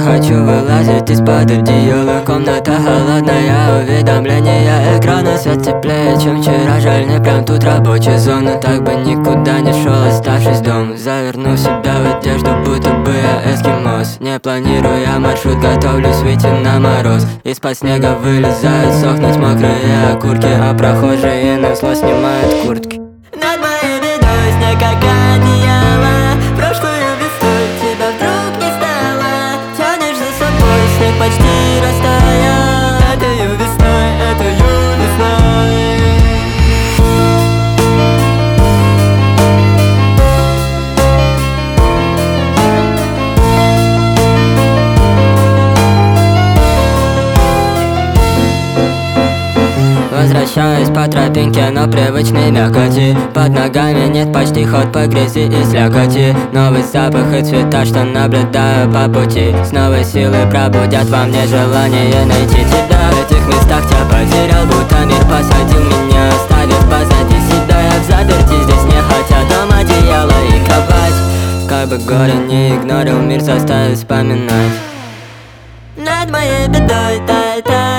хочу вылазить из-под одеяла. Комната холодная, уведомления экрана. Свет теплее, чем вчера, жаль, не прям тут рабочая зона. Так бы никуда не шел, оставшись дома. Заверну себя в одежду, будто бы я эскимос. Не планируя маршрут, готовлюсь выйти на мороз. Из-под снега вылезают сохнуть мокрые окурки, а прохожие на зло снимают куртки. Над моей бедой снег как одеяло. Прошлую весной тебя вдруг не стало. Тянешь за собой, снег почти растаял. Этою весной, этою весной. Возвращаюсь по тропинке, но привычной мякоти. Под ногами нет почти ход по грязи и слякоти. Новый запах и цвета, что наблюдаю по пути. С новой силой пробудят во мне желание найти тебя. В этих местах тебя потерял, будто мир посадил меня, оставив позади себя. Я в заперти здесь, не хотя дом, одеяло и кровать. Как бы горе не игнорил, мир заставит вспоминать. Над моей бедой тает